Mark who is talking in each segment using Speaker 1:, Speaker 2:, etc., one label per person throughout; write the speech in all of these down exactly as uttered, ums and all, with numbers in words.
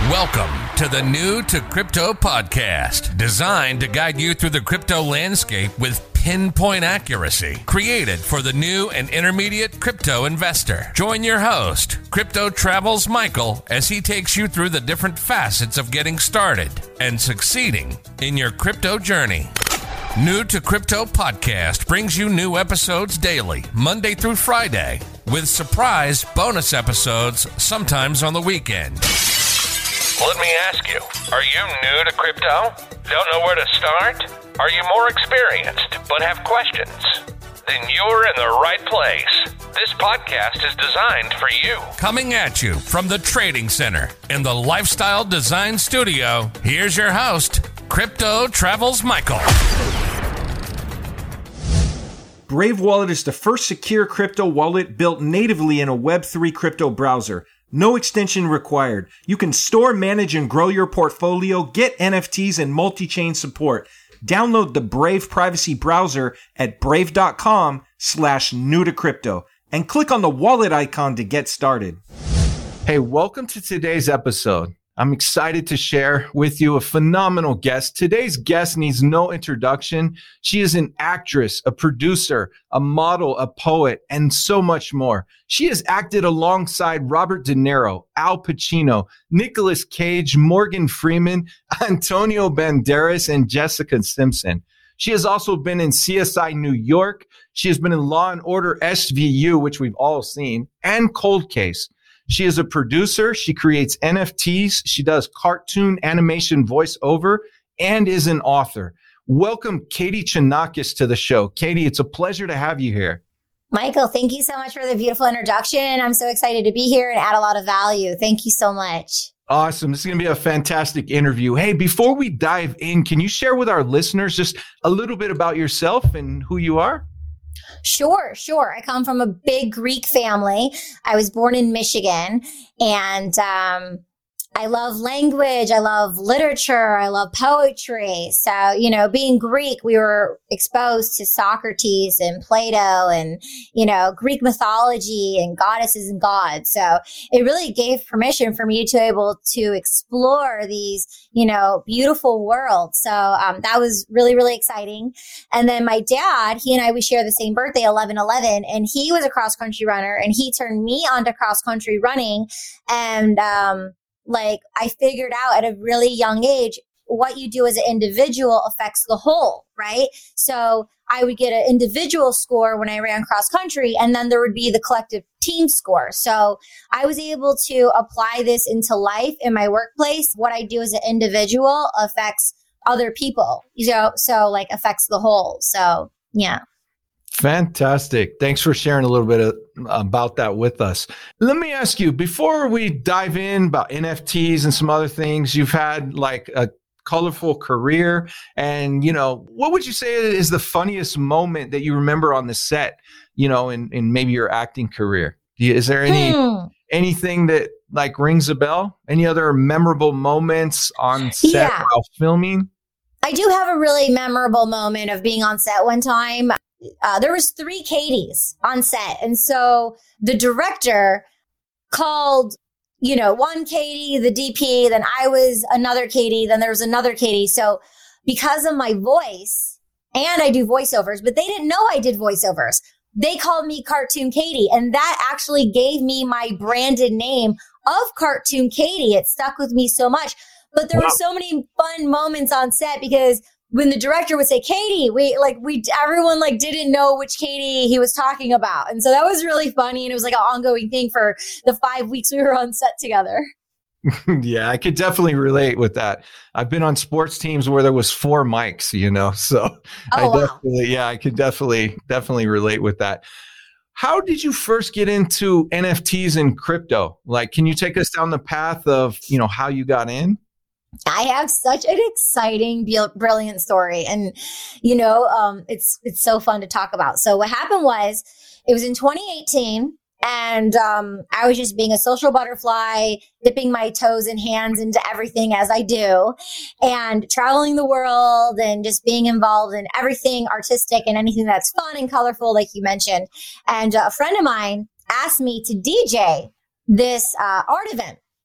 Speaker 1: Welcome to the New to Crypto podcast, designed to guide you through the crypto landscape with pinpoint accuracy, created for the new and intermediate crypto investor. Join your host, Crypto Travels Michael, as he takes you through the different facets of getting started and succeeding in your crypto journey. New to Crypto podcast brings you new episodes daily, Monday through Friday, with surprise bonus episodes sometimes on the weekend. Let me ask you, are you new to crypto? Don't know where to start? Are you more experienced but have questions? Then you're in the right place. This podcast is designed for you. Coming at you from the Trading Center in the Lifestyle Design Studio, here's your host, Crypto Travels Michael.
Speaker 2: Brave Wallet is the first secure crypto wallet built natively in a Web three crypto browser. No extension required. You can store, manage, and grow your portfolio, get N F Ts and multi-chain support. Download the Brave privacy browser at brave.com slash new to crypto and click on the wallet icon to get started.
Speaker 3: Hey, welcome to today's episode. I'm excited to share with you a phenomenal guest. Today's guest needs no introduction. She is an actress, a producer, a model, a poet, and so much more. She has acted alongside Robert De Niro, Al Pacino, Nicolas Cage, Morgan Freeman, Antonio Banderas, and Jessica Simpson. She has also been in C S I New York. She has been in Law and Order S V U, which we've all seen, and Cold Case. She is a producer. She creates N F Ts. She does cartoon animation voiceover and is an author. Welcome, Katie Chonakis, to the show. Katie, it's a pleasure to have you here.
Speaker 4: Michael, thank you so much for the beautiful introduction. I'm so excited to be here and add a lot of value. Thank you so much.
Speaker 3: Awesome. This is going to be a fantastic interview. Hey, before we dive in, can you share with our listeners just a little bit about yourself and who you are?
Speaker 4: Sure, sure. I come from a big Greek family. I was born in Michigan, and um, I love language. I love literature. I love poetry. So, you know, being Greek, we were exposed to Socrates and Plato and, you know, Greek mythology and goddesses and gods. So it really gave permission for me to be able to explore these, you know, beautiful worlds. So um, that was really, really exciting. And then my dad, he and I, we share the same birthday, eleven eleven, and he was a cross country runner, and he turned me onto cross country running. And, um, Like I figured out at a really young age, what you do as an individual affects the whole, right? So I would get an individual score when I ran cross country, and then there would be the collective team score. So I was able to apply this into life in my workplace. What I do as an individual affects other people, you know, so like affects the whole. So yeah.
Speaker 3: Fantastic. Thanks for sharing a little bit of, about that with us. Let me ask you, before we dive in about N F Ts and some other things, you've had like a colorful career. And, you know, what would you say is the funniest moment that you remember on the set, you know, in, in maybe your acting career? Is there any hmm. anything that like rings a bell? Any other memorable moments on set yeah. while filming?
Speaker 4: I do have a really memorable moment of being on set one time. Uh, there was three Katies on set. And so the director called, you know, one Katie, the D P, then I was another Katie, then there was another Katie. So because of my voice, and I do voiceovers, but they didn't know I did voiceovers. They called me Cartoon Katie, and that actually gave me my branded name of Cartoon Katie. It stuck with me so much. But there wow. were so many fun moments on set because when the director would say, Katie, we like, we, everyone like didn't know which Katie he was talking about. And so that was really funny. And it was like an ongoing thing for the five weeks we were on set together.
Speaker 3: Yeah, I could definitely relate with that. I've been on sports teams where there was four mics, you know, so oh, I wow. definitely, yeah, I could definitely, definitely relate with that. How did you first get into N F Ts and crypto? Like, can you take us down the path of, you know, how you got in?
Speaker 4: I have such an exciting, brilliant story. And, you know, um, it's, it's so fun to talk about. So what happened was it was in twenty eighteen and, um, I was just being a social butterfly, dipping my toes and hands into everything as I do and traveling the world and just being involved in everything artistic and anything that's fun and colorful, like you mentioned. And uh, a friend of mine asked me to D J this, uh, art event.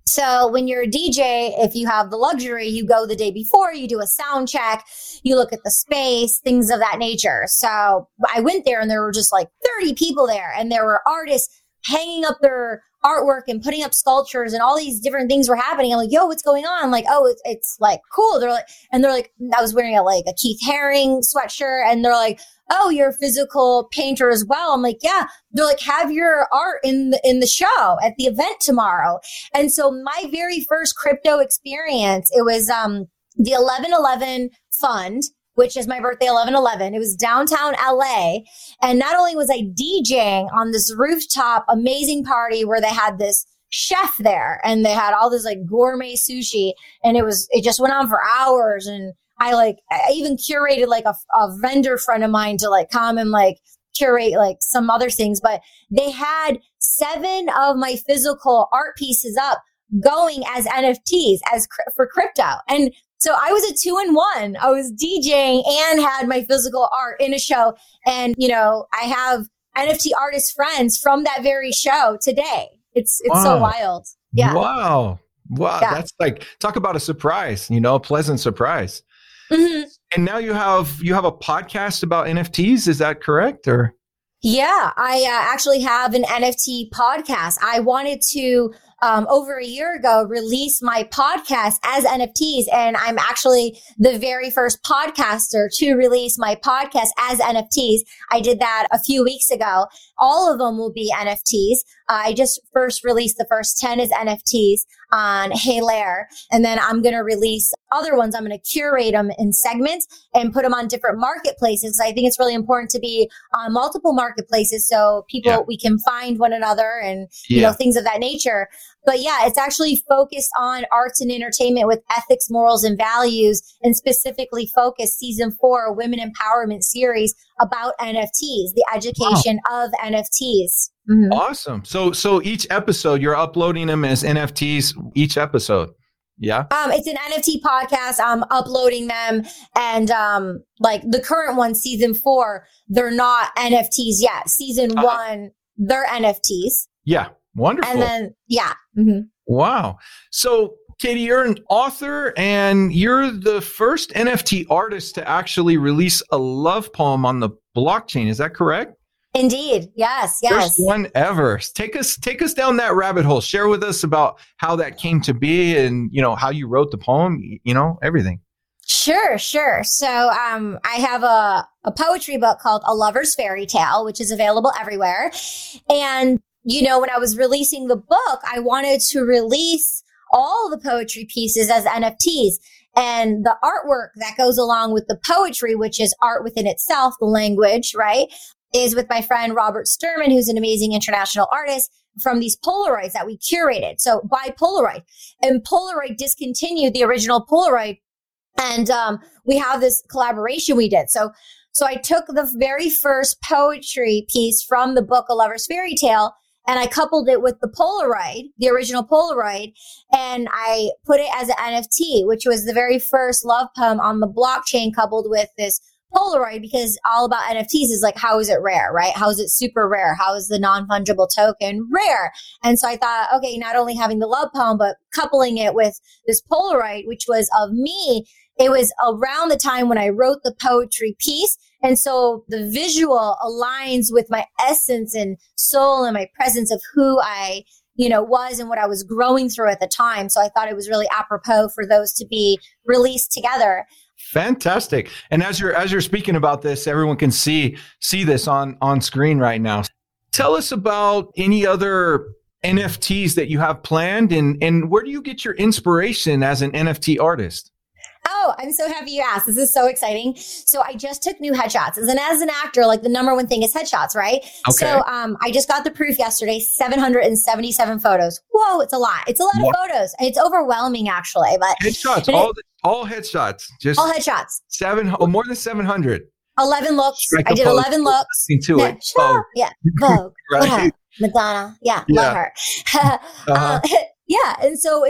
Speaker 4: So when you're a D J, if you have the luxury, you go the day before, you do a sound check, you look at the space, things of that nature. So I went there and there were just like thirty people there, and there were artists hanging up their artwork and putting up sculptures, and all these different things were happening. I'm like, yo, what's going on? I'm like, oh, it's, it's like cool. They're like, and they're like, I was wearing a, like a Keith Haring sweatshirt, and they're like, oh, you're a physical painter as well. I'm like, yeah. They're like, have your art in the, in the show at the event tomorrow. And so my very first crypto experience, it was, um, the eleven eleven fund, which is my birthday, eleven eleven. It was downtown L A. And not only was I DJing on this rooftop amazing party where they had this chef there and they had all this like gourmet sushi, and it was, it just went on for hours. And I like, I even curated like a, a vendor friend of mine to like come and like curate like some other things, but they had seven of my physical art pieces up going as N F Ts as for crypto. And so I was a two in one. I was DJing and had my physical art in a show. And, you know, I have N F T artist friends from that very show today. It's, it's wow. so wild. Yeah.
Speaker 3: Wow. Wow. Yeah. That's like, talk about a surprise, you know, a pleasant surprise. Mm-hmm. And now you have you have a podcast about N F Ts. Is that correct? Or
Speaker 4: yeah, I uh, actually have an N F T podcast. I wanted to um, over a year ago release my podcast as N F Ts, and I'm actually the very first podcaster to release my podcast as N F Ts. I did that a few weeks ago. All of them will be N F Ts. Uh, I just first released the first ten as N F Ts on Hailair, and then I'm going to release other ones. I'm going to curate them in segments and put them on different marketplaces. I think it's really important to be on multiple marketplaces so people, yeah. we can find one another and, yeah. you know, things of that nature. But yeah, it's actually focused on arts and entertainment with ethics, morals, and values, and specifically focused season four, women empowerment series about N F Ts, the education wow. of N F Ts. Mm-hmm.
Speaker 3: Awesome. So, so each episode you're uploading them as N F Ts each episode. Yeah.
Speaker 4: Um, it's an N F T podcast. I'm uploading them, and um, like the current one, season four, they're not N F Ts yet. Season uh, one, they're N F Ts.
Speaker 3: Yeah. Wonderful.
Speaker 4: And then, yeah. Mm-hmm.
Speaker 3: Wow. So, Katie, you're an author, and you're the first N F T artist to actually release a love poem on the blockchain. Is that correct?
Speaker 4: Indeed. Yes. Yes.
Speaker 3: First one ever. Take us, take us down that rabbit hole. Share with us about how that came to be, and, you know, how you wrote the poem, you know, everything.
Speaker 4: Sure, sure. So um, I have a, a poetry book called A Lover's Fairy Tale, which is available everywhere. And, you know, when I was releasing the book, I wanted to release all the poetry pieces as N F Ts. And the artwork that goes along with the poetry, which is art within itself, the language, right, is with my friend Robert Sturman, who's an amazing international artist, from these Polaroids that we curated. So by Polaroid. And Polaroid discontinued the original Polaroid. And um, we have this collaboration we did. So so I took the very first poetry piece from the book, A Lover's Fairy Tale, and I coupled it with the Polaroid, the original Polaroid, and I put it as an N F T, which was the very first love poem on the blockchain coupled with this Polaroid, because all about N F Ts is like, how is it rare, right? How is it super rare? How is the non-fungible token rare? And so I thought, okay, not only having the love poem, but coupling it with this Polaroid, which was of me. It was around the time when I wrote the poetry piece. And so the visual aligns with my essence and soul and my presence of who I, you know, was and what I was growing through at the time. So I thought it was really apropos for those to be released together.
Speaker 3: Fantastic. And as you're as you're speaking about this, everyone can see see this on on screen right now. Tell us about any other N F Ts that you have planned, and and where do you get your inspiration as an N F T artist?
Speaker 4: Oh, I'm so happy you asked. This is so exciting. So I just took new headshots. As an as an actor, like the number one thing is headshots, right? Okay. So um, I just got the proof yesterday, seven hundred seventy-seven photos. Whoa, it's a lot. It's a lot what? of photos. It's overwhelming, actually. But
Speaker 3: headshots, all the, all headshots, just
Speaker 4: all headshots.
Speaker 3: Seven, oh, more than seven hundred.
Speaker 4: eleven looks. Strike I did eleven looks.
Speaker 3: To
Speaker 4: yeah,
Speaker 3: it.
Speaker 4: Sure. Yeah. Vogue.
Speaker 3: Right.
Speaker 4: Yeah. Madonna. Yeah, yeah. Love her. uh, uh-huh. uh, yeah. And so it's like,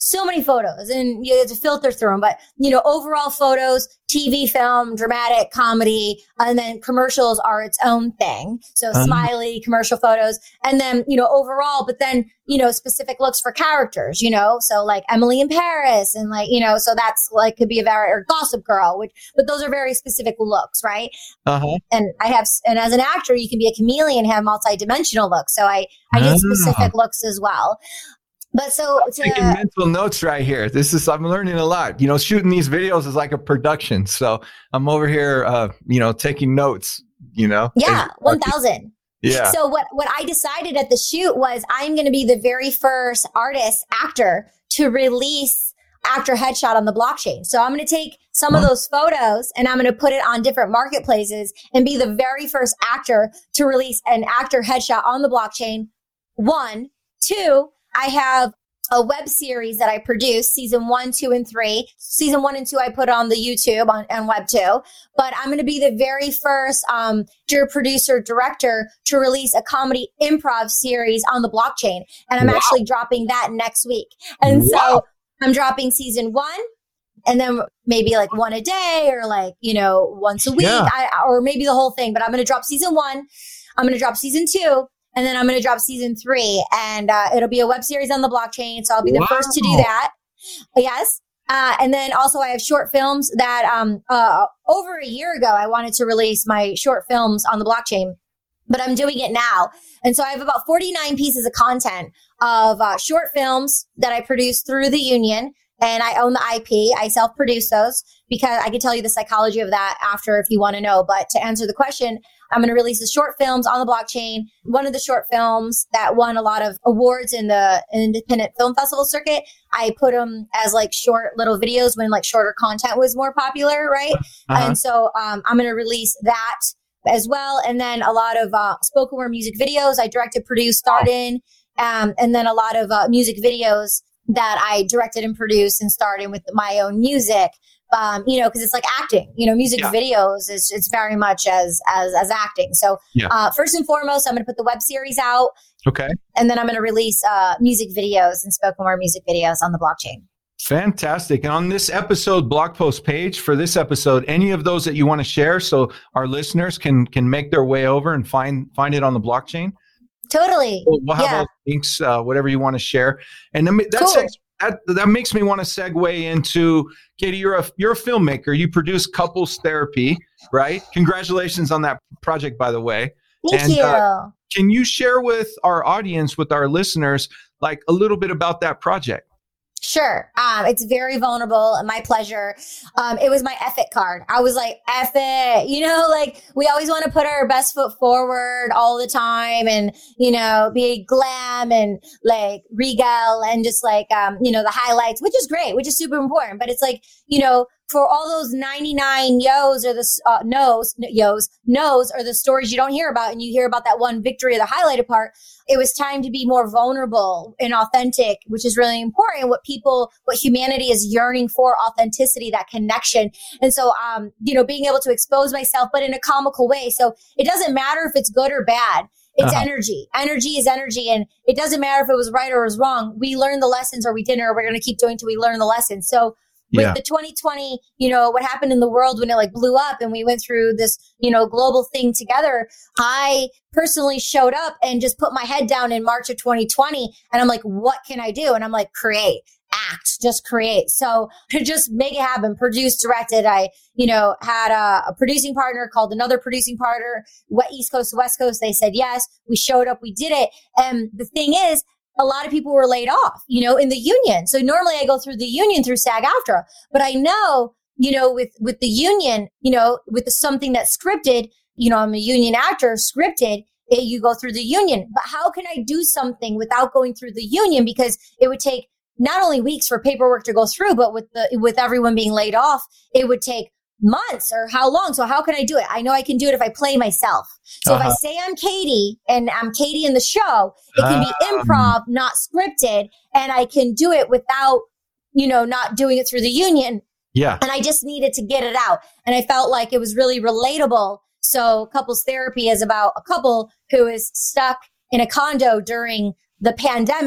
Speaker 4: so many photos and you have to filter through them. But, you know, overall photos, T V, film, dramatic, comedy, and then commercials are its own thing. So um, smiley commercial photos. And then, you know, overall, but then, you know, specific looks for characters, you know, so like Emily in Paris and like, you know, so that's like could be a very, or Gossip Girl, which, but those are very specific looks, right? Uh-huh. And I have, and as an actor, you can be a chameleon, have multi-dimensional looks. So I, I did specific looks as well. But so
Speaker 3: I'm to, taking mental notes right here. This is, I'm learning a lot. You know, shooting these videos is like a production. So I'm over here, uh, you know, taking notes, you know?
Speaker 4: Yeah, one thousand.
Speaker 3: Yeah.
Speaker 4: So what, what I decided at the shoot was I'm going to be the very first artist, actor to release actor headshot on the blockchain. So I'm going to take some of those photos and I'm going to put it on different marketplaces and be the very first actor to release an actor headshot on the blockchain. One, two, I have a web series that I produced, season one, two, and three. Season one and two, I put on the YouTube on, on web two. But I'm going to be the very first um, producer, director to release a comedy improv series on the blockchain. And I'm wow. actually dropping that next week. And wow. so I'm dropping season one. And then maybe like one a day or like, you know, once a week yeah. I, or maybe the whole thing. But I'm going to drop season one. I'm going to drop season two. And then I'm going to drop season three and uh, it'll be a web series on the blockchain. So I'll be the wow. first to do that. Yes. Uh, and then also I have short films that um, uh, over a year ago, I wanted to release my short films on the blockchain, but I'm doing it now. And so I have about forty-nine pieces of content of uh, short films that I produce through the union. And I own the I P. I self-produce those because I can tell you the psychology of that after if you want to know. But to answer the question, I'm going to release the short films on the blockchain. One of the short films that won a lot of awards in the independent film festival circuit, I put them as like short little videos when like shorter content was more popular, right? Uh-huh. And so um, I'm going to release that as well. And then a lot of uh, spoken word music videos I directed, produced, starred in. Um, and then a lot of uh, music videos that I directed and produced and starred in with my own music. Um, you know, because it's like acting, you know, music yeah. videos is it's very much as as as acting. So yeah. uh, first and foremost, I'm going to put the web series out.
Speaker 3: Okay.
Speaker 4: And then I'm going to release uh, music videos and spoken word music videos on the blockchain.
Speaker 3: Fantastic. And on this episode blog post page for this episode, any of those that you want to share so our listeners can can make their way over and find find it on the blockchain?
Speaker 4: Totally.
Speaker 3: We'll, we'll have yeah. all the links, uh, whatever you want to share. And then that's cool. That, that makes me want to segue into, Katie, you're a you're a filmmaker. You produce Couples Therapy, right? Congratulations on that project, by the way.
Speaker 4: Thank
Speaker 3: and,
Speaker 4: you.
Speaker 3: Uh, can you share with our audience, with our listeners, like a little bit about that project?
Speaker 4: Sure. Um, it's very vulnerable and my pleasure. Um, it was my F it card. I was like, F it, you know, like we always want to put our best foot forward all the time and, you know, be glam and like regal and just like, um, you know, the highlights, which is great, which is super important. But it's like, you know, for all those ninety-nine yo's or the uh, no's, yo's, no's or the stories you don't hear about and you hear about that one victory or the highlighted part, it was time to be more vulnerable and authentic, which is really important. What people, what humanity is yearning for, authenticity, that connection. And so, um, you know, being able to expose myself, but in a comical way. So it doesn't matter if it's good or bad. It's uh-huh. energy. Energy is energy. And it doesn't matter if it was right or it was wrong. We learned the lessons or we didn't, or we're going to keep doing till we learn the lessons. So with yeah. the twenty twenty, you know, what happened in the world when it like blew up and we went through this, you know, global thing together, I personally showed up and just put my head down in March of twenty twenty. And I'm like, what can I do? And I'm like, create, act, just create. So to just make it happen, produce, directed. I, you know, had a, a producing partner, called another producing partner, what East Coast to West Coast. They said, yes, we showed up, we did it. And the thing is, a lot of people were laid off, you know, in the union. So normally I go through the union through SAG-AFTRA, but I know, you know, with, with the union, you know, with the, something that's scripted, you know, I'm a union actor, scripted, it, you go through the union. But how can I do something without going through the union? Because it would take not only weeks for paperwork to go through, but with the, with everyone being laid off, it would take months or how long? So how can I do it? I know I can do it if I play myself. So uh-huh. if I say I'm Katie and I'm Katie in the show, it can be um. improv, not scripted. And I can do it without, you know, not doing it through the union.
Speaker 3: Yeah.
Speaker 4: And I just needed to get it out. And I felt like it was really relatable. So Couples Therapy is about a couple who is stuck in a condo during the pandemic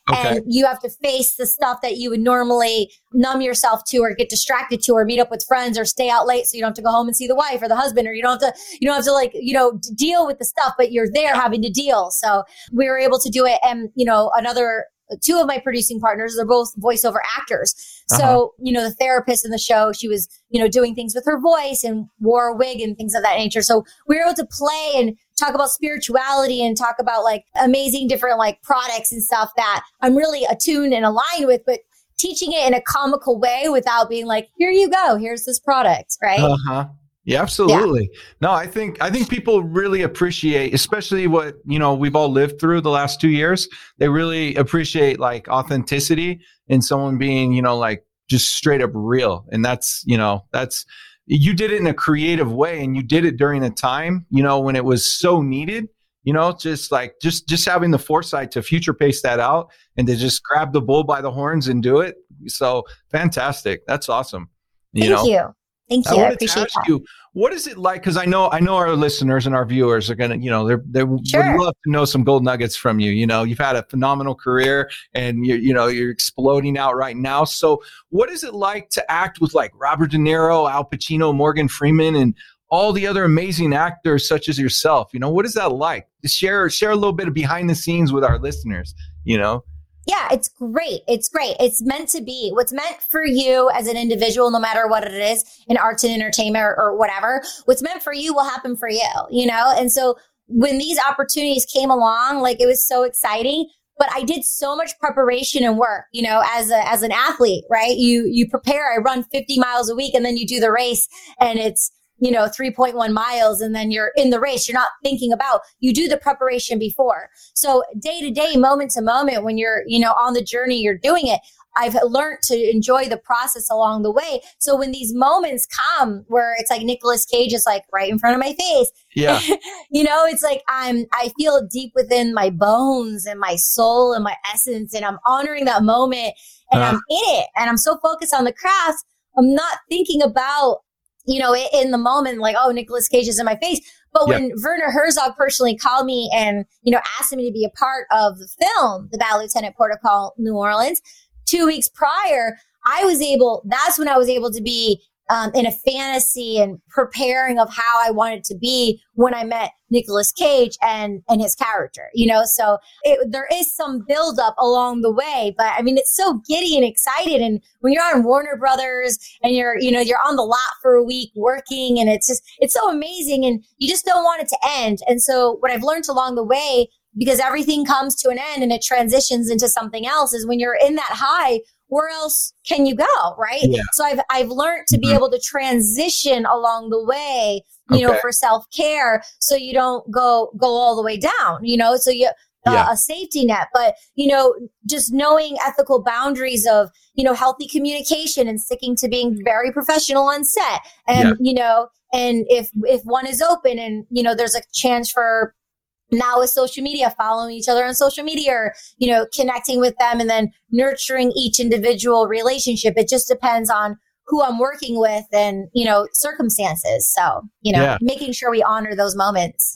Speaker 3: Okay.
Speaker 4: And you have to face the stuff that you would normally numb yourself to or get distracted to or meet up with friends or stay out late so you don't have to go home and see the wife or the husband, or you don't have to, you don't have to like, you know, deal with the stuff, but you're there having to deal. So we were able to do it. And, you know, another two of my producing partners, they're both voiceover actors. So, uh-huh. you know, the therapist in the show, she was, you know, doing things with her voice and wore a wig and things of that nature. So we were able to play and talk about spirituality and talk about like amazing different like products and stuff that I'm really attuned and aligned with, but teaching it in a comical way without being like, here you go, here's this product, right?
Speaker 3: Uh-huh. Yeah, absolutely. Yeah. No, I think I think people really appreciate, especially what, you know, we've all lived through the last two years. They really appreciate like authenticity and someone being, you know, like just straight up real. And that's, you know, that's, you did it in a creative way, and you did it during a time, you know, when it was so needed, you know, just like just just having the foresight to future pace that out and to just grab the bull by the horns and do it. So fantastic. That's awesome. You
Speaker 4: Thank
Speaker 3: know?
Speaker 4: you. Thank you.
Speaker 3: I,
Speaker 4: I appreciate
Speaker 3: ask
Speaker 4: that.
Speaker 3: You, what is it like? Because I know, I know our listeners and our viewers are gonna, you know, they're they
Speaker 4: Sure.
Speaker 3: would love to know some gold nuggets from you. You know, you've had a phenomenal career, and you, you know, you're exploding out right now. So, what is it like to act with like Robert De Niro, Al Pacino, Morgan Freeman, and all the other amazing actors such as yourself? You know, what is that like? Just share share a little bit of behind the scenes with our listeners. You know.
Speaker 4: Yeah, it's great. It's great. It's meant to be. What's meant for you as an individual, no matter what it is, in arts and entertainment or, or whatever, what's meant for you will happen for you, you know? And so when these opportunities came along, like it was so exciting, but I did so much preparation and work, you know, as a, as an athlete, right? You, you prepare, I run fifty miles a week, and then you do the race, and it's, you know, three point one miles, and then you're in the race. You're not thinking about, you do the preparation before. So day to day, moment to moment, when you're, you know, on the journey, you're doing it. I've learned to enjoy the process along the way. So when these moments come where it's like Nicolas Cage is like right in front of my face,
Speaker 3: yeah,
Speaker 4: you know, it's like I'm, I feel it deep within my bones and my soul and my essence, and I'm honoring that moment, and uh. I'm in it, and I'm so focused on the craft. I'm not thinking about, you know, in the moment, like, oh, Nicolas Cage is in my face. But when yeah. Werner Herzog personally called me and, you know, asked me to be a part of the film, The Bad Lieutenant Protocol New Orleans, two weeks prior, I was able, that's when I was able to be um, in a fantasy and preparing of how I wanted to be when I met Nicolas Cage and, and his character, you know, so it, there is some buildup along the way, but I mean, it's so giddy and excited. And when you're on Warner Brothers and you're, you know, you're on the lot for a week working, and it's just, it's so amazing, and you just don't want it to end. And so what I've learned along the way, because everything comes to an end and it transitions into something else, is when you're in that high, where else can you go, right? Yeah. So I've I've learned to mm-hmm. be able to transition along the way, you okay. know, for self-care, so you don't go go all the way down, you know, so you uh, yeah. a safety net. But, you know, just knowing ethical boundaries of, you know, healthy communication and sticking to being very professional on set. And, yeah. you know, and if if one is open and, you know, there's a chance for, now with social media, following each other on social media, or, you know, connecting with them and then nurturing each individual relationship. It just depends on who I'm working with and, you know, circumstances. So, you know, yeah. making sure we honor those moments.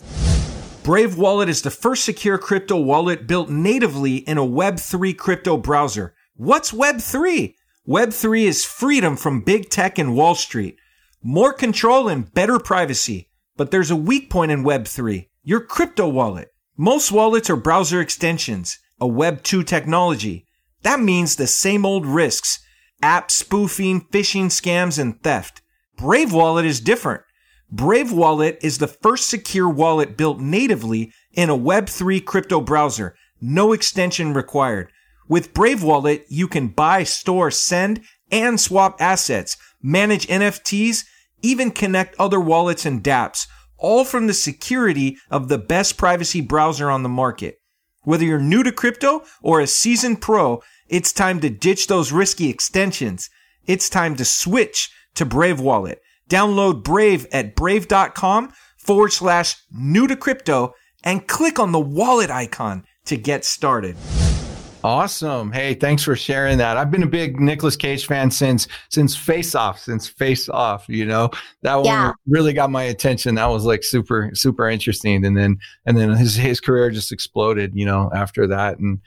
Speaker 2: Brave Wallet is the first secure crypto wallet built natively in a Web three crypto browser. What's Web three? Web three is freedom from big tech and Wall Street. More control and better privacy. But there's a weak point in Web three. Your crypto wallet. Most wallets are browser extensions, a Web two technology. That means the same old risks: app spoofing, phishing scams, and theft. Brave Wallet is different. Brave Wallet is the first secure wallet built natively in a Web three crypto browser. No extension required. With Brave Wallet, you can buy, store, send, and swap assets, manage N F Ts, even connect other wallets and dApps, all from the security of the best privacy browser on the market. Whether you're new to crypto or a seasoned pro, it's time to ditch those risky extensions. It's time to switch to Brave Wallet. Download Brave at brave.com forward slash new to crypto and click on the wallet icon to get started.
Speaker 3: Awesome. Hey, thanks for sharing that. I've been a big Nicolas Cage fan since since Face Off, since Face Off, you know. That
Speaker 4: yeah.
Speaker 3: one really got my attention. That was like super, super interesting. And then and then his his career just exploded, you know, after that. And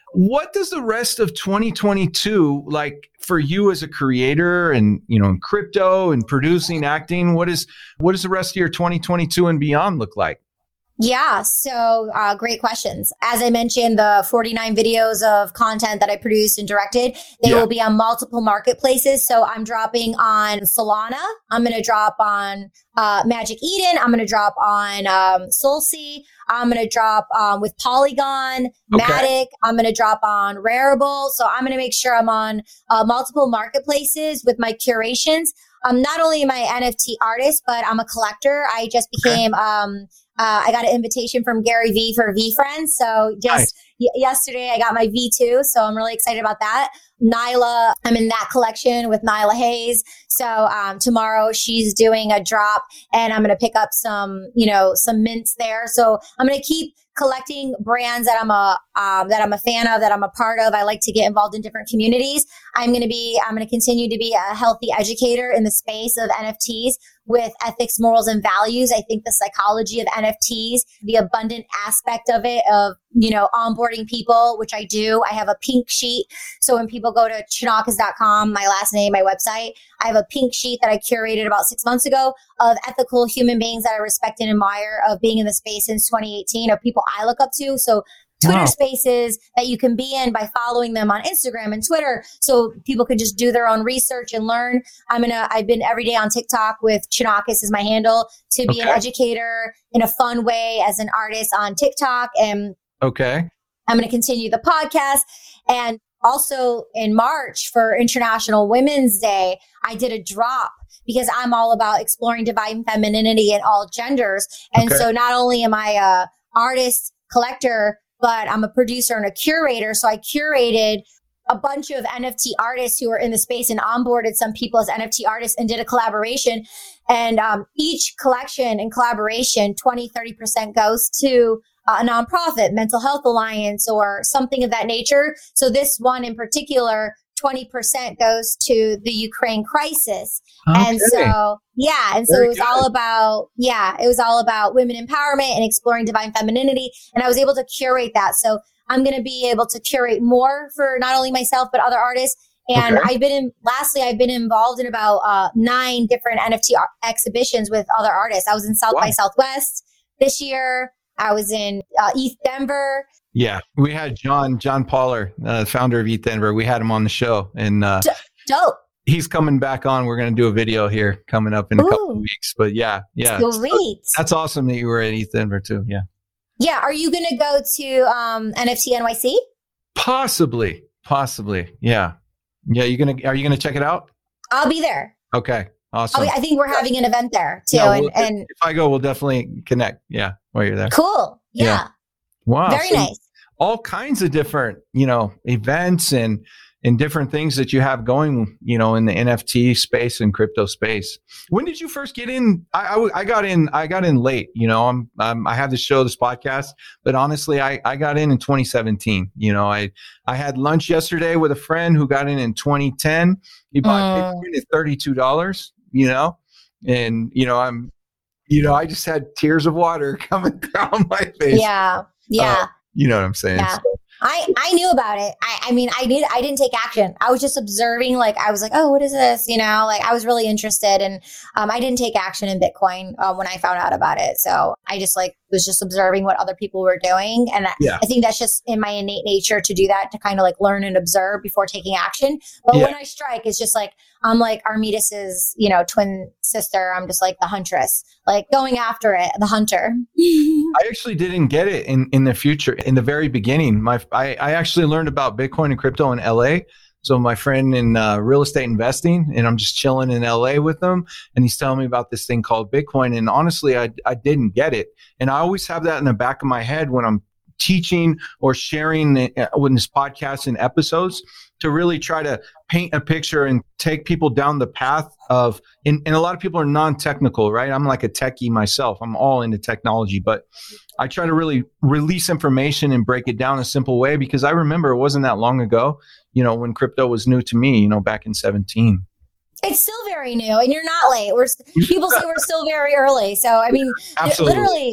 Speaker 3: what does the rest of twenty twenty-two like for you as a creator and, you know, in crypto and producing, acting? What is, what does the rest of your twenty twenty-two and beyond look like?
Speaker 4: Yeah, so uh, great questions. As I mentioned, the forty-nine videos of content that I produced and directed, they yeah. will be on multiple marketplaces. So I'm dropping on Solana. I'm going to drop on uh, Magic Eden. I'm going to drop on um, SoulSea. I'm going to drop um, with Polygon, okay. Matic. I'm going to drop on Rarible. So I'm going to make sure I'm on uh, multiple marketplaces with my curations. Um, not only am I an N F T artist, but I'm a collector. I just became, okay. um, uh, I got an invitation from Gary Vee for VeeFriends. So just nice. y- yesterday I got my V two. So I'm really excited about that. Nyla, I'm in that collection with Nyla Hayes. So, um, tomorrow she's doing a drop and I'm going to pick up some, you know, some mints there. So I'm going to keep collecting brands that I'm a, um, that I'm a fan of, that I'm a part of. I like to get involved in different communities. I'm going to be, I'm going to continue to be a healthy educator in the space of N F Ts with ethics, morals, and values. I think the psychology of N F Ts, the abundant aspect of it, of, you know, onboarding people, which I do. I have a pink sheet. So when people go to chinakas dot com, my last name, my website, I have a pink sheet that I curated about six months ago of ethical human beings that I respect and admire, of being in the space since twenty eighteen, of people I look up to. So Twitter wow. spaces that you can be in by following them on Instagram and Twitter, so people can just do their own research and learn. I'm gonna, I've been every day on TikTok with Chinakas is my handle, to be okay. an educator in a fun way as an artist on TikTok. And
Speaker 3: okay,
Speaker 4: I'm going to continue the podcast. And also in March for International Women's Day, I did a drop because I'm all about exploring divine femininity in all genders. And okay. so not only am I a artist, collector, but I'm a producer and a curator. So I curated a bunch of N F T artists who are in the space and onboarded some people as N F T artists and did a collaboration. And um, each collection and collaboration, twenty, thirty percent goes to a nonprofit, Mental Health Alliance, or something of that nature. So this one in particular, twenty percent goes to the Ukraine crisis. Okay. And so, yeah. And so Very it was good. all about, yeah, it was all about women empowerment and exploring divine femininity. And I was able to curate that. So I'm going to be able to curate more for not only myself, but other artists. And okay. I've been in, lastly, I've been involved in about uh, nine different N F T ar- exhibitions with other artists. I was in South wow. by Southwest this year. I was in uh, East Denver.
Speaker 3: Yeah, we had John John Poller, uh, founder of East Denver. We had him on the show, and uh,
Speaker 4: D- dope.
Speaker 3: He's coming back on. We're going to do a video here coming up in a Ooh. couple of weeks. But yeah, yeah,
Speaker 4: Sweet.
Speaker 3: So that's awesome that you were at East Denver too. Yeah,
Speaker 4: yeah. Are you going to go to um, N F T N Y C?
Speaker 3: Possibly, possibly. Yeah, yeah. You gonna are you gonna check it out?
Speaker 4: I'll be there.
Speaker 3: Okay. Awesome.
Speaker 4: Be, I think we're having an event there too.
Speaker 3: Yeah,
Speaker 4: and,
Speaker 3: we'll,
Speaker 4: and
Speaker 3: if I go, we'll definitely connect. Yeah, while you're there.
Speaker 4: Cool. Yeah. yeah.
Speaker 3: Wow.
Speaker 4: Very
Speaker 3: so
Speaker 4: nice.
Speaker 3: All kinds of different, you know, events and and different things that you have going, you know, in the N F T space and crypto space. When did you first get in? I, I, I got in. I got in late. You know, I'm, I'm I have this show, this podcast, but honestly, I, I got in in twenty seventeen. You know, I I had lunch yesterday with a friend who got in in twenty ten. He bought
Speaker 4: mm.
Speaker 3: Bitcoin at thirty-two dollars. You know, and you know, I'm, you know, I just had tears of water coming down my face.
Speaker 4: Yeah, yeah.
Speaker 3: Uh, you know what I'm saying?
Speaker 4: Yeah.
Speaker 3: So.
Speaker 4: I, I knew about it. I, I mean, I did, I didn't take action. I was just observing, like, I was like, oh, what is this? You know, like I was really interested, and um, I didn't take action in Bitcoin uh, when I found out about it. So I just like was just observing what other people were doing. And yeah. I think that's just in my innate nature to do that, to kind of like learn and observe before taking action. But yeah. when I strike, it's just like, I'm like Armitas's, you know, twin sister. I'm just like the huntress, like going after it, the hunter.
Speaker 3: I actually didn't get it in, in the future. In the very beginning, my I, I actually learned about Bitcoin and crypto in L A. So my friend in uh, real estate investing, and I'm just chilling in L A with him, and he's telling me about this thing called Bitcoin. And honestly, I I didn't get it. And I always have that in the back of my head when I'm teaching or sharing uh, with this podcast and episodes, to really try to paint a picture and take people down the path of, and, and a lot of people are non-technical, right? I'm like a techie myself. I'm all into technology, but I try to really release information and break it down in a simple way, because I remember it wasn't that long ago, you know, when crypto was new to me, you know, back in seventeen.
Speaker 4: It's still very new, and you're not late. We're people say we're still very early. So, I mean, literally,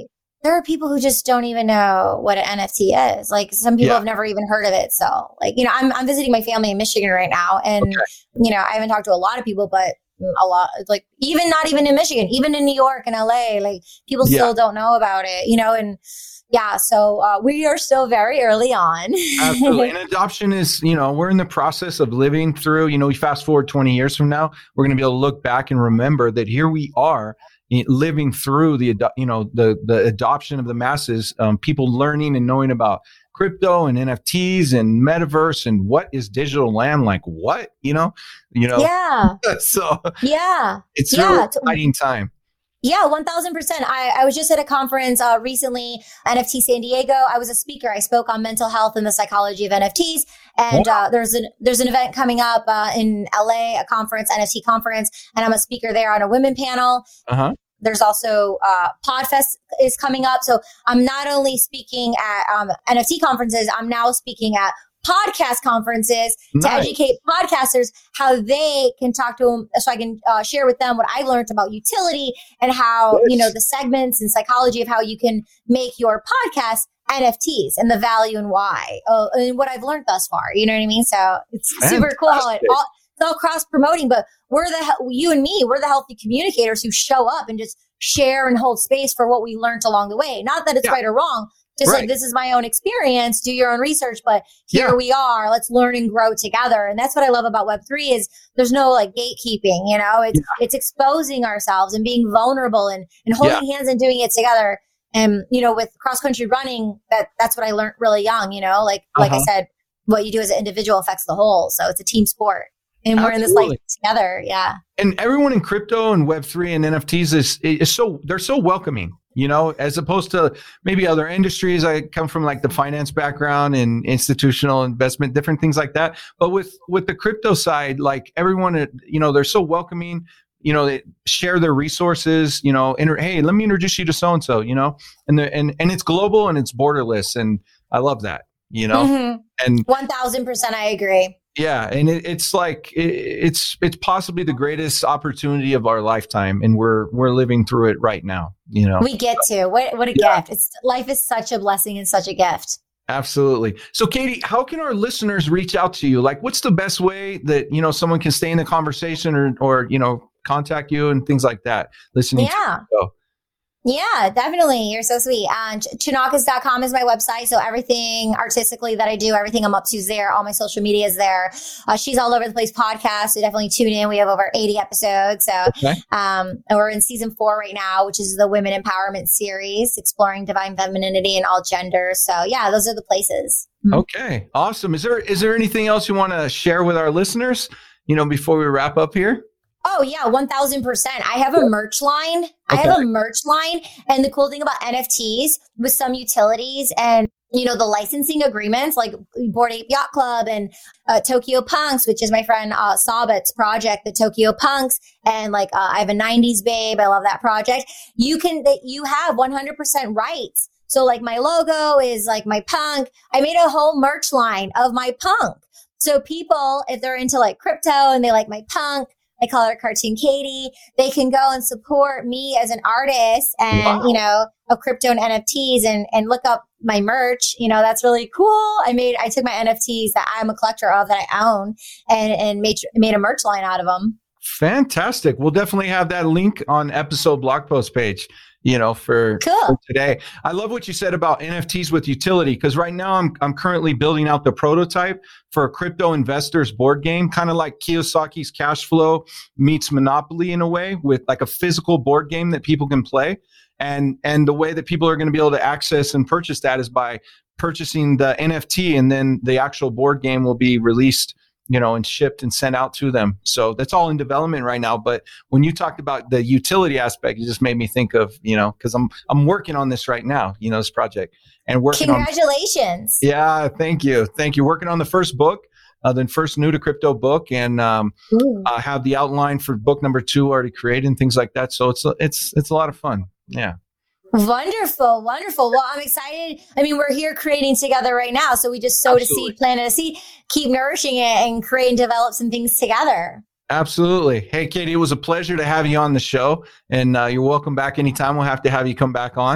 Speaker 4: there are people who just don't even know what an N F T is. Like some people
Speaker 3: Yeah.
Speaker 4: have never even heard of it. So like, you know, I'm, I'm visiting my family in Michigan right now. And,
Speaker 3: Okay.
Speaker 4: you know, I haven't talked to a lot of people, but a lot, like even not even in Michigan, even in New York and L A, like people
Speaker 3: Yeah.
Speaker 4: still don't know about it, you know, and yeah, so uh, we are still very early on.
Speaker 3: Absolutely. And adoption is, you know, we're in the process of living through, you know, we fast forward twenty years from now, we're going to be able to look back and remember that here we are living through the, ado- you know, the, the adoption of the masses, um, people learning and knowing about crypto and N F Ts and metaverse and what is digital land, like what, you know, you know,
Speaker 4: Yeah.
Speaker 3: so
Speaker 4: Yeah.
Speaker 3: it's
Speaker 4: Yeah.
Speaker 3: a really exciting time.
Speaker 4: Yeah, one thousand percent. I, I was just at a conference uh, recently, N F T San Diego. I was a speaker. I spoke on mental health and the psychology of N F Ts. And
Speaker 3: Wow.
Speaker 4: uh, there's an there's an event coming up uh, in L A, a conference, N F T conference, and I'm a speaker there on a women panel.
Speaker 3: Uh-huh.
Speaker 4: There's also uh, Podfest is coming up. So I'm not only speaking at um, N F T conferences, I'm now speaking at podcast conferences to
Speaker 3: Nice.
Speaker 4: educate podcasters how they can talk to them, so I can uh, share with them what I've learned about utility and how,
Speaker 3: Yes.
Speaker 4: you know, the segments and psychology of how you can make your podcast N F Ts and the value and why, uh, and what I've learned thus far. You know what I mean? So it's super cool how it
Speaker 3: Fantastic.
Speaker 4: all, it's all cross promoting, but we're the, he- you and me, we're the healthy communicators who show up and just share and hold space for what we learned along the way. Not that it's
Speaker 3: Yeah.
Speaker 4: right or wrong. Just
Speaker 3: Right.
Speaker 4: like, this is my own experience, do your own research, but here
Speaker 3: Yeah.
Speaker 4: we are, let's learn and grow together. And that's what I love about Web three is there's no like gatekeeping, you know, it's,
Speaker 3: Yeah.
Speaker 4: it's exposing ourselves and being vulnerable and, and holding hands and doing it together. And, you know, with cross country running, that that's what I learned really young, you know, like, like I
Speaker 3: Uh-huh.
Speaker 4: said, what you do as an individual affects the whole. So it's a team sport and we're in this like
Speaker 3: Absolutely.
Speaker 4: together. Yeah.
Speaker 3: And everyone in crypto and Web three and N F Ts is, is so, they're so welcoming, you know, as opposed to maybe other industries. I come from like the finance background and institutional investment, different things like that. But with, with the crypto side, like everyone, you know, they're so welcoming, you know, they share their resources, you know, inter- hey, let me introduce you to so-and-so, you know, and the, and, and it's global and it's borderless. And I love that, you know,
Speaker 4: Mhm.
Speaker 3: and
Speaker 4: one thousand percent I agree.
Speaker 3: yeah, and it, it's like it, it's it's possibly the greatest opportunity of our lifetime, and we're we're living through it right now. You know,
Speaker 4: We get to what what a
Speaker 3: Yeah.
Speaker 4: gift. It's life is such a blessing and such a gift.
Speaker 3: absolutely. So, Katie, how can our listeners reach out to you? Like, what's the best way that you know someone can stay in the conversation, or or you know contact you and things like that? Listening,
Speaker 4: Yeah.
Speaker 3: to the show.
Speaker 4: Yeah, definitely. You're so sweet. Uh, chinakas dot com is my website. So everything artistically that I do, everything I'm up to is there. All my social media is there. Uh, She's All Over the Place podcast. So definitely tune in. We have over eighty episodes. So,
Speaker 3: Okay.
Speaker 4: um, and we're in season four right now, which is the women empowerment series, exploring divine femininity and all genders. So yeah, those are the places.
Speaker 3: Okay, awesome. Is there is there anything else you want to share with our listeners? You know, before we wrap up here.
Speaker 4: Oh yeah, one thousand percent. I have a merch line. I have
Speaker 3: Okay.
Speaker 4: a merch line. And the cool thing about N F Ts with some utilities and, you know, the licensing agreements like Bored Ape Yacht Club and uh, Tokyo Punks, which is my friend uh, Sabit's project, the Tokyo Punks. And like, uh, I have a nineties babe. I love that project. You can, that you have one hundred percent rights. So like my logo is like my punk. I made a whole merch line of my punk. So people, if they're into like crypto and they like my punk, I call her Cartoon Katie. They can go and support me as an artist and,
Speaker 3: Wow.
Speaker 4: you know, of crypto and N F Ts and, and look up my merch. You know, that's really cool. I made, I took my N F Ts that I'm a collector of that I own and, and made, made a merch line out of them.
Speaker 3: Fantastic. We'll definitely have that link on episode blog post page, you know, for,
Speaker 4: Cool.
Speaker 3: for today. I love what you said about N F Ts with utility, because right now I'm I'm currently building out the prototype for a crypto investors board game, kind of like Kiyosaki's Cash Flow meets Monopoly in a way, with like a physical board game that people can play. And and the way that people are going to be able to access and purchase that is by purchasing the N F T, and then the actual board game will be released, you know, and shipped and sent out to them. So that's all in development right now. But when you talked about the utility aspect, it just made me think of, you know, because I'm I'm working on this right now, you know, this project and working on.
Speaker 4: Congratulations.
Speaker 3: Yeah, thank you, thank you. Working on the first book, uh, the first New to Crypto book, and um,
Speaker 4: Ooh.
Speaker 3: I have the outline for book number two already created and things like that. So it's it's it's a lot of fun. Yeah.
Speaker 4: Wonderful, wonderful. Well, I'm excited. I mean, we're here creating together right now. So we just sowed
Speaker 3: Absolutely.
Speaker 4: a seed, planted a seed, keep nourishing it and create and develop some things together.
Speaker 3: Absolutely. Hey, Katie, it was a pleasure to have you on the show, and uh, you're welcome back anytime. We'll have to have you come back on.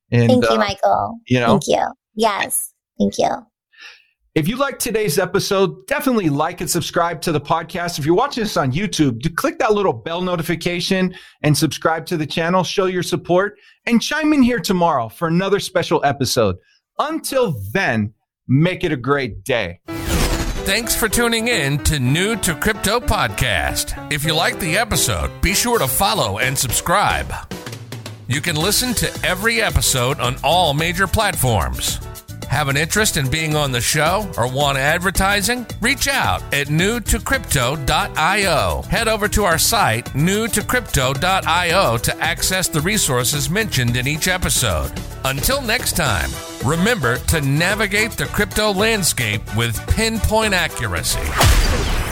Speaker 3: And,
Speaker 4: Thank you,
Speaker 3: uh,
Speaker 4: Michael.
Speaker 3: You know,
Speaker 4: Thank you. Yes. Thank you.
Speaker 3: If you like today's episode, definitely like and subscribe to the podcast. If you're watching this on YouTube, do click that little bell notification and subscribe to the channel. Show your support and chime in here tomorrow for another special episode. Until then, make it a great day.
Speaker 1: Thanks for tuning in to New to Crypto Podcast. If you like the episode, be sure to follow and subscribe. You can listen to every episode on all major platforms. Have an interest in being on the show or want advertising? Reach out at new to crypto dot io. Head over to our site, new to crypto dot io, to access the resources mentioned in each episode. Until next time, remember to navigate the crypto landscape with pinpoint accuracy.